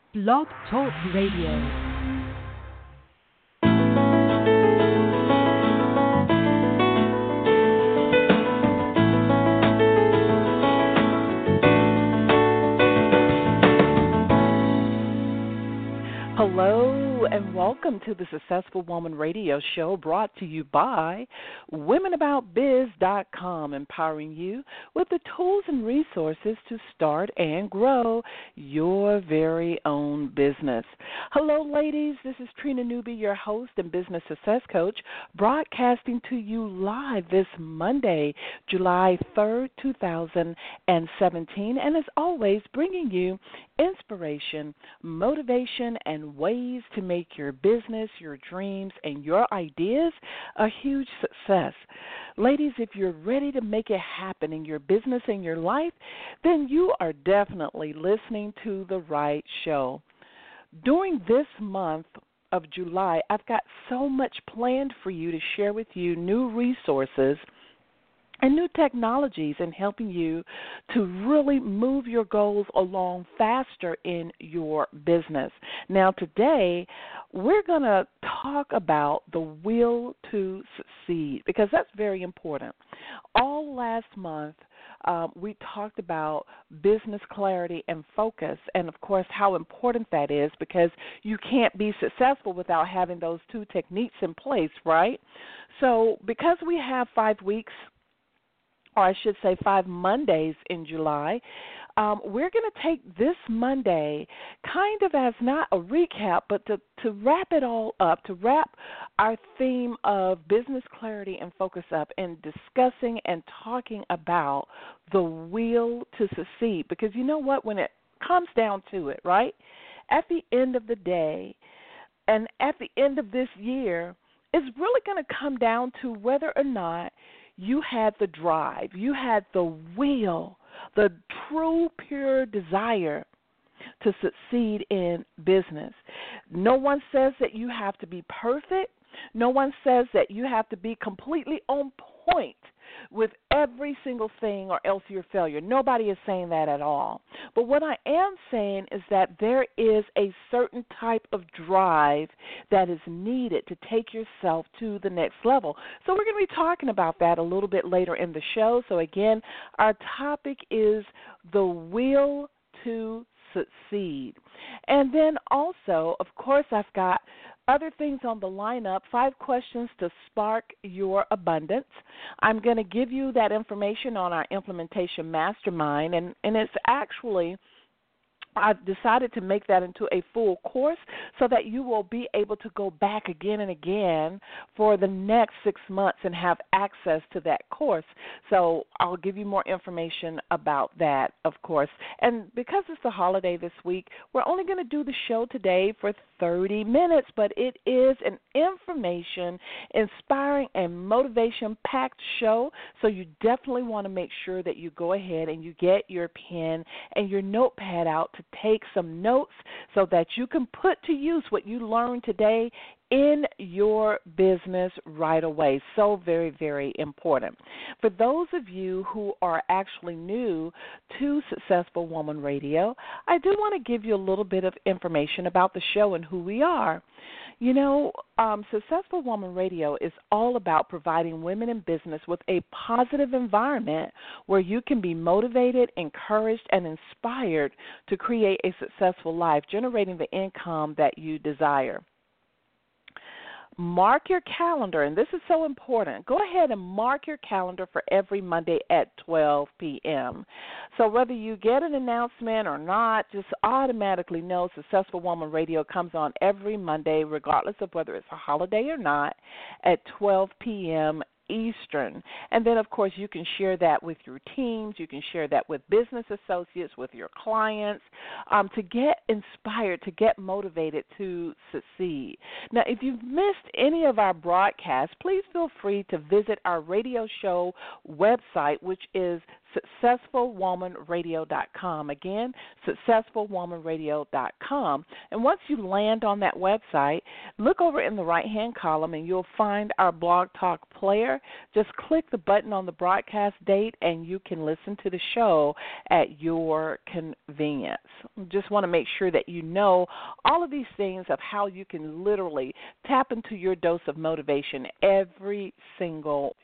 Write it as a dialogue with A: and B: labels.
A: Blog Talk Radio. Hello and welcome to the Successful Woman Radio Show, brought to you by WomenAboutBiz.com, empowering you with the tools and resources to start and grow your very own business. Hello, ladies. This is Trina Newby, your host and business success coach, broadcasting to you live this Monday, July 3rd, 2017, and as always, bringing you inspiration, motivation, and ways to make your business, your dreams, and your ideas a huge success. Ladies, if you're ready to make it happen in your business and your life, then you are definitely listening to the right show. During this month of July, I've got so much planned for you to share with you, new resources and new technologies in helping you to really move your goals along faster in your business. Now, today, we're going to talk about the will to succeed, because that's very important. All last month, we talked about business clarity and focus, and of course how important that is, because you can't be successful without having those two techniques in place, right? So because we have 5 weeks, or I should say 5 Mondays in July, we're going to take this Monday kind of as not a recap, but to wrap it all up, to wrap our theme of business clarity and focus up in discussing and talking about the will to succeed. Because you know what, when it comes down to it, right, at the end of the day and at the end of this year, it's really going to come down to whether or not you had the drive, you had the will, the true, pure desire to succeed in business. No one says that you have to be perfect. No one says that you have to be completely on point with every single thing or else you're a failure. Nobody is saying that at all. But what I am saying is that there is a certain type of drive that is needed to take yourself to the next level. So we're going to be talking about that a little bit later in the show. So again, our topic is the will to succeed. And then also, of course, I've got other things on the lineup, 5 questions to spark your abundance. I'm going to give you that information on our implementation mastermind, and it's actually, I've decided to make that into a full course so that you will be able to go back again and again for the next 6 months and have access to that course. So I'll give you more information about that, of course. And because it's a holiday this week, we're only going to do the show today for 30 minutes, but it is an information, inspiring, and motivation-packed show, so you definitely want to make sure that you go ahead and you get your pen and your notepad out to take some notes so that you can put to use what you learned today in your business right away. So very, very important. For those of you who are actually new to Successful Woman Radio, I do want to give you a little bit of information about the show and who we are. You know, Successful Woman Radio is all about providing women in business with a positive environment where you can be motivated, encouraged, and inspired to create a successful life, generating the income that you desire. Mark your calendar, and this is so important. Go ahead and mark your calendar for every Monday at 12 p.m. So whether you get an announcement or not, just automatically know Successful Woman Radio comes on every Monday, regardless of whether it's a holiday or not, at 12 p.m. Eastern. And then, of course, you can share that with your teams. You can share that with business associates, with your clients, to get inspired, to get motivated to succeed. Now, if you've missed any of our broadcasts, please feel free to visit our radio show website, which is successfulwomanradio.com. Again, successfulwomanradio.com. And once you land on that website, look over in the right-hand column and you'll find our Blog Talk player. Just click the button on the broadcast date and you can listen to the show at your convenience. Just want to make sure that you know all of these things of how you can literally tap into your dose of motivation every single